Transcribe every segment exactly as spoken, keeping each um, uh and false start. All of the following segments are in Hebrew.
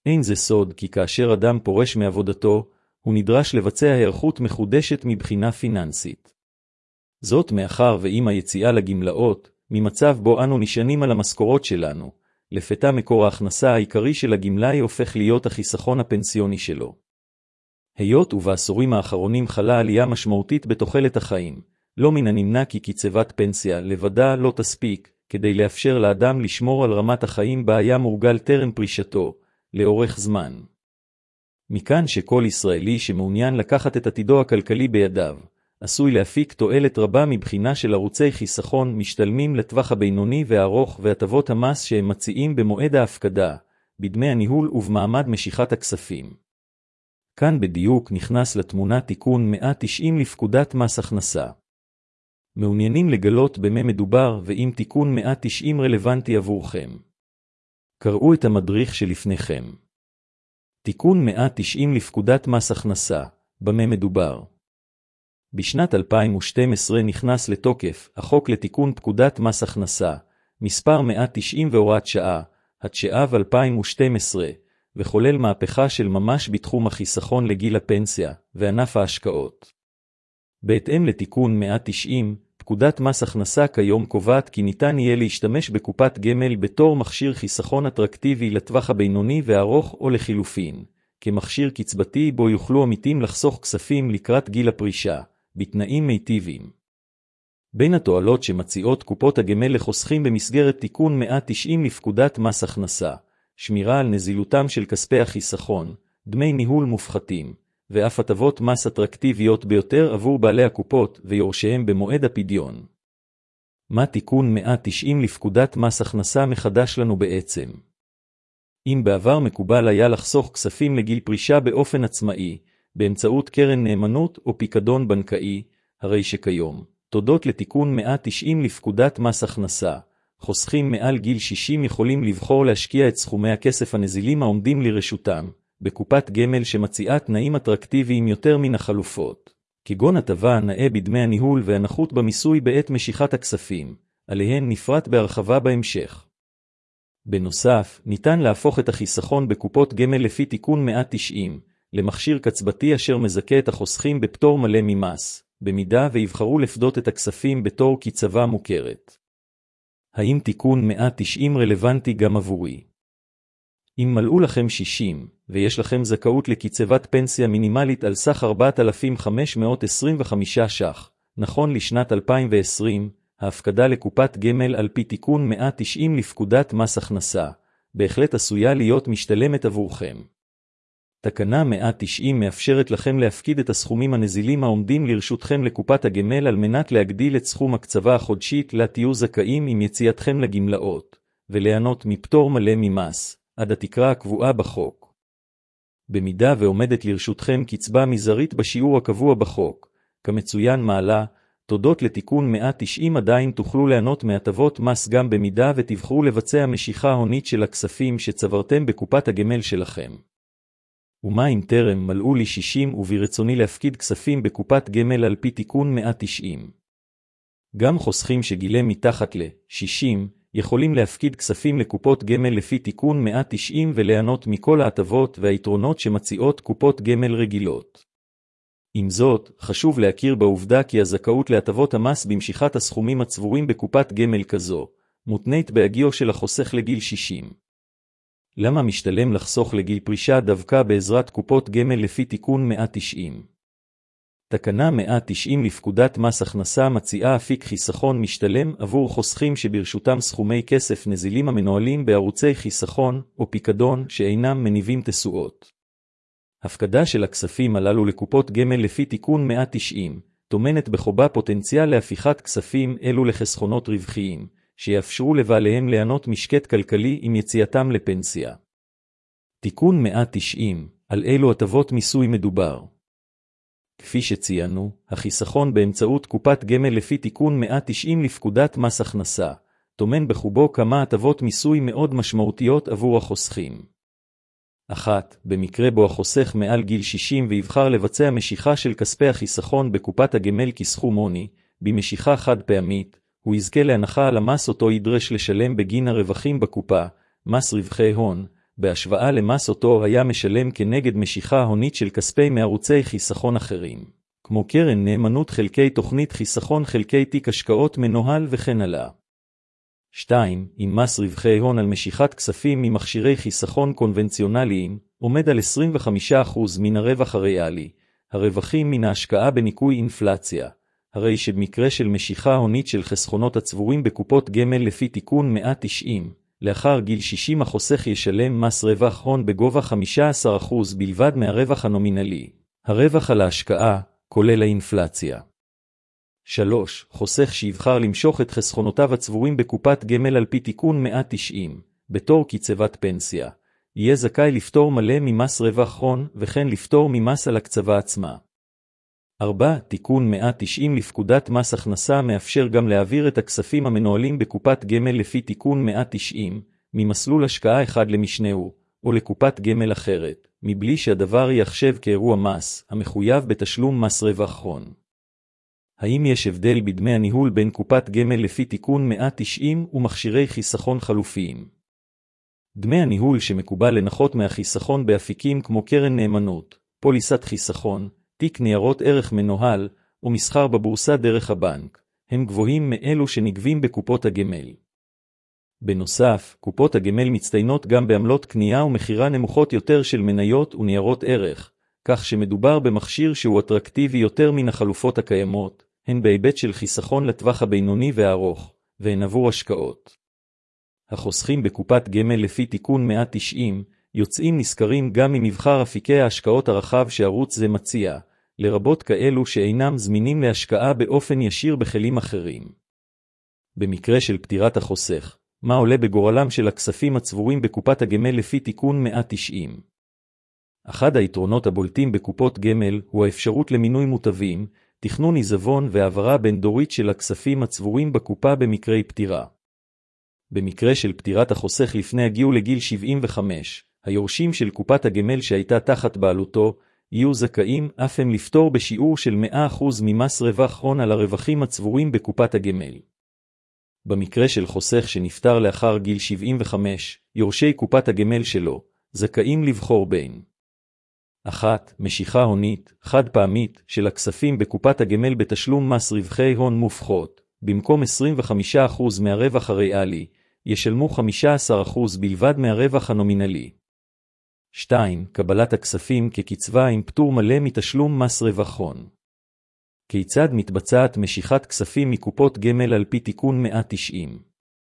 אין זה סוד כי כאשר אדם פורש מעבודתו, הוא נדרש לבצע היערכות מחודשת מבחינה פיננסית. זאת מאחר ועם היציאה לגמלאות, ממצב בו אנו נשענים על המשכורות שלנו, לפתע מקור ההכנסה העיקרי של הגמלאי הופך להיות החיסכון הפנסיוני שלו. היות ובעשורים האחרונים חלה עלייה משמעותית בתוחלת החיים, לא מן הנמנע כי קצבת פנסיה לבדה לא תספיק, כדי לאפשר לאדם לשמור על רמת החיים בה היה מורגל טרם פרישתו, לאורך זמן. מכאן שכל ישראלי שמעוניין לקחת את עתידו הכלכלי בידיו, עשוי להפיק תועלת רבה מבחינה של ערוצי חיסכון משתלמים לטווח הבינוני והארוך והטבות המס שהם מציעים במועד ההפקדה, בדמי הניהול ובמעמד משיכת הכספים. כאן בדיוק נכנס לתמונה תיקון מאה תשעים לפקודת מס הכנסה. מעוניינים לגלות במה מדובר ואם תיקון מאה תשעים רלוונטי עבורכם. קראו את המדריך שלפניכם. תיקון מאה תשעים לפקודת מס הכנסה, במה מדובר? בשנת אלפיים ושתים עשרה נכנס לתוקף החוק לתיקון פקודת מס הכנסה, מספר מאה תשעים והוראת שעה, התשע"ו אלפיים ושתים עשרה, וחולל מהפכה של ממש בתחום החיסכון לגיל הפנסיה וענף ההשקעות. בהתאם לתיקון מאה תשעים, פקודת מס הכנסה כיום קובעת כי ניתן יהיה להשתמש בקופת גמל בתור מכשיר חיסכון אטרקטיבי לטווח הבינוני והארוך או לחילופין, כמכשיר קצבתי בו יוכלו עמיתים לחסוך כספים לקראת גיל הפרישה, בתנאים מיטיביים. בין התועלות שמציעות קופות הגמל לחוסכים במסגרת תיקון מאה תשעים לפקודת מס הכנסה, שמירה על נזילותם של כספי החיסכון, דמי ניהול מופחתים, ואף הטבות מס אטרקטיביות ביותר עבור בעלי הקופות ויורשיהם במועד הפדיון. מה תיקון מאה תשעים לפקודת מס הכנסה מחדש לנו בעצם? אם בעבר מקובל היה לחסוך כספים לגיל פרישה באופן עצמאי, באמצעות קרן נאמנות או פיקדון בנקאי, הרי שכיום, תודות לתיקון מאה תשעים לפקודת מס הכנסה, חוסכים מעל גיל שישים יכולים לבחור להשקיע את סכומי הכסף הנזילים העומדים לרשותם, בקופת גמל שמציעה תנאים אטרקטיביים יותר מן החלופות, כגון הטבה הנאה בדמי הניהול והנחות במיסוי בעת משיכת הכספים, עליהן נפרט בהרחבה בהמשך. בנוסף, ניתן להפוך את החיסכון בקופות גמל לפי תיקון מאה תשעים, למכשיר קצבתי אשר מזכה את החוסכים בפטור מלא ממס, במידה ויבחרו לפדות את הכספים בתור קצבה מוכרת. האם תיקון מאה תשעים רלוונטי גם עבורי? אם מלאו לכם שישים, ויש לכם זכאות לקצבת פנסיה מינימלית על סך ארבעת אלפים חמש מאות עשרים וחמישה ש"ח, נכון לשנת אלפיים ועשרים, ההפקדה לקופת גמל על פי תיקון מאה תשעים לפקודת מס הכנסה, בהחלט עשויה להיות משתלמת עבורכם. תקנה מאה תשעים מאפשרת לכם להפקיד את הסכומים הנזילים העומדים לרשותכם לקופת הגמל על מנת להגדיל את סכום הקצבה החודשית לה תהיו זכאים עם יציאתכם לגמלאות, וליהנות מפטור מלא ממס, עד התקרה הקבועה בחוק. במידה ועומדת לרשותכם קצבה מזערית בשיעור הקבוע בחוק, כמצוין מעלה, תודות לתיקון מאה תשעים עדיין תוכלו ליהנות מהטבות מס גם במידה ותבחרו לבצע משיכה הונית של הכספים שצברתם בקופת הגמל שלכם. ומה אם טרם מלאו לי שישים וברצוני להפקיד כספים בקופת גמל על פי תיקון מאה תשעים? גם חוסכים שגילם מתחת ל-שישים יכולים להפקיד כספים לקופות גמל לפי תיקון מאה תשעים וליהנות מכל ההטבות והיתרונות שמציעות קופות גמל רגילות. עם זאת, חשוב להכיר בעובדה כי הזכאות להטבות המס במשיכת הסכומים הצבורים בקופת גמל כזו, מותנית בהגיעו של החוסך לגיל שישים. למה משתלם לחסוך לגיל פרישה דווקא בעזרת קופות גמל לפי תיקון מאה תשעים? תקנה מאה תשעים לפקודת מס הכנסה מציעה אפיק חיסכון משתלם עבור חוסכים שברשותם סכומי כסף נזילים המנוהלים בערוצי חיסכון או פיקדון שאינם מניבים תשואות. הפקדה של הכספים הללו לקופות גמל לפי תיקון מאה תשעים, טומנת בחובה פוטנציאל להפיכת כספים אלו לחסכונות רווחיים, שיאפשרו לבעליהם ליהנות משקט כלכלי עם יציאתם לפנסיה. תיקון מאה תשעים, על אילו הטבות מיסוי מדובר? כפי שציינו, החיסכון באמצעות קופת גמל לפי תיקון מאה תשעים לפקודת מס הכנסה, טומן בחובו כמה הטבות מיסוי מאוד משמעותיות עבור החוסכים. אחת, במקרה בו החוסך מעל גיל שישים ויבחר לבצע משיכה של כספי החיסכון בקופת הגמל כסכום הוני, במשיכה חד פעמית, הוא יזכה להנחה על המס אותו ידרש לשלם בגין הרווחים בקופה, מס רווחי הון, בהשוואה למס אותו היה משלם כנגד משיכה הונית של כספי מערוצי חיסכון אחרים, כמו קרן נאמנות חלקי תוכנית חיסכון חלקי תיק השקעות מנוהל וכן הלאה. שתיים. אם מס רווחי הון על משיכת כספים ממכשירי חיסכון קונבנציונליים עומד על עשרים וחמישה אחוז מן הרווח הריאלי, הרווחים מן ההשקעה בניכוי אינפלציה, הרי שבמקרה של משיכה הונית של חסכונות הצבורים בקופות גמל לפי תיקון מאה תשעים, לאחר גיל שישים החוסך ישלם מס רווח הון בגובה חמישה עשר אחוז בלבד מהרווח הנומינלי, הרווח על ההשקעה, כולל האינפלציה. שלוש. חוסך שיבחר למשוך את חסכונותיו הצבורים בקופת גמל על פי תיקון מאה תשעים, בתור קצבת פנסיה, יהיה זכאי לפטור מלא ממס רווח הון וכן לפטור ממס על הקצבה עצמה. ארבע. תיקון מאה תשעים לפקודת מס הכנסה מאפשר גם להעביר את הכספים המנוהלים בקופת גמל לפי תיקון מאה תשעים, ממסלול השקעה אחד למשנהו, או לקופת גמל אחרת, מבלי שהדבר יחשב כאירוע מס, המחויב בתשלום מס רווח הון. האם יש הבדל בדמי הניהול בין קופת גמל לפי תיקון מאה תשעים ומכשירי חיסכון חלופיים? דמי הניהול שמקובל לנחות מהחיסכון באפיקים כמו קרן נאמנות, פוליסת חיסכון, תיק ניירות ערך מנוהל, או מסחר בבורסה דרך הבנק, הם גבוהים מאלו שנגבים בקופות הגמל. בנוסף, קופות הגמל מצטיינות גם בעמלות קנייה ומחירה נמוכות יותר של מניות וניירות ערך, כך שמדובר במכשיר שהוא אטרקטיבי יותר מן החלופות הקיימות, הן בהיבט של חיסכון לטווח הבינוני והארוך, והן עבור השקעות. החוסכים בקופת גמל לפי תיקון מאה תשעים, יוצאים נזכרים גם ממבחר אפיקי ההשקעות הרחב שערוץ זה מציע, לרבות כאלו שאינם זמינים להשקעה באופן ישיר בכלים אחרים. במקרה של פטירת החוסך, מה עולה בגורלם של הכספים הצבורים בקופת הגמל לפי תיקון מאה תשעים? אחד היתרונות הבולטים בקופות גמל הוא האפשרות למינוי מוטבים, תכנון עיזבון והעברה בין דורית של הכספים הצבורים בקופה במקרי פטירה. במקרה של פטירת החוסך לפני הגיעו לגיל שבעים וחמש, היורשים של קופת הגמל שהייתה תחת בעלותו, יהיו זכאים אף הם לפטור בשיעור של מאה אחוז ממס רווח הון על הרווחים הצבורים בקופת הגמל. במקרה של חוסך שנפטר לאחר גיל שבעים וחמש, יורשי קופת הגמל שלו, זכאים לבחור בין אחת. משיכה הונית, חד פעמית, של הכספים בקופת הגמל בתשלום מס רווחי הון מופחות, במקום עשרים וחמישה אחוז מהרווח הריאלי, ישלמו חמישה עשר אחוז בלבד מהרווח הנומינלי. שתיים. קבלת הכספים כקצבה עם פטור מלא מתשלום מס רווח הון. כיצד מתבצעת משיכת כספים מקופות גמל על פי תיקון מאה תשעים?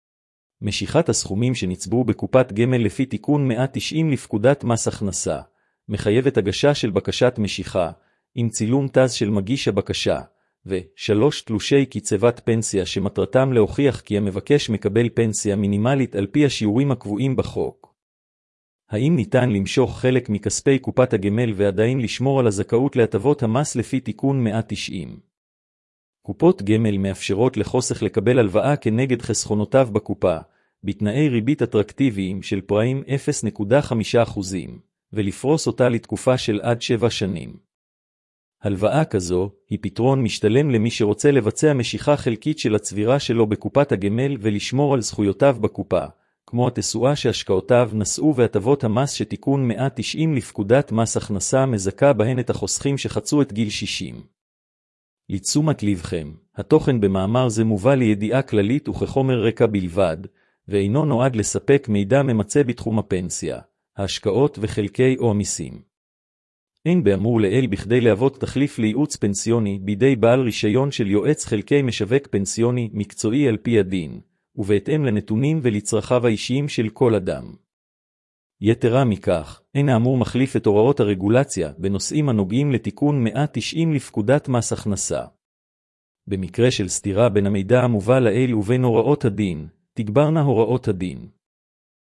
משיכת הסכומים שנצברו בקופת גמל לפי תיקון מאה תשעים לפקודת מס הכנסה, מחייבת הגשה של בקשת משיכה, עם צילום תז של מגיש הבקשה, ושלוש תלושי קצבת פנסיה שמטרתם להוכיח כי המבקש מקבל פנסיה מינימלית על פי השיעורים הקבועים בחוק. האם ניתן למשוך חלק מכספי קופת הגמל ועדיין לשמור על הזכאות להטבות המס לפי תיקון מאה תשעים? קופות גמל מאפשרות לחוסך לקבל הלוואה כנגד חסכונותיו בקופה, בתנאי ריבית אטרקטיביים של פריים אפס נקודה חמש אחוז, ולפרוס אותה לתקופה של עד שבע שנים. הלוואה כזו היא פתרון משתלם למי שרוצה לבצע משיכה חלקית של הצבירה שלו בקופת הגמל ולשמור על זכויותיו בקופה, כמו התשואה שהשקעותיו נשאו והטבות המס שתיקון מאה תשעים לפקודת מס הכנסה מזכה בהן את החוסכים שחצו את גיל שישים. לתשומת לבכם, התוכן במאמר זה מובא לידיעה כללית וכחומר רקע בלבד, ואינו נועד לספק מידע ממצה בתחום הפנסיה, ההשקעות וחלקי או המיסים. אין באמור לאל בכדי להוות תחליף לייעוץ פנסיוני בידי בעל רישיון של יועץ חלקי משווק פנסיוני מקצועי על פי הדין, ובהתאם לנתונים ולצרכיו האישיים של כל אדם. יתרה מכך, אין האמור מחליף את הוראות הרגולציה בנושאים הנוגעים לתיקון מאה תשעים לפקודת מס הכנסה. במקרה של סתירה בין המידע המובא לאל ובין הוראות הדין, תגברנה הוראות הדין.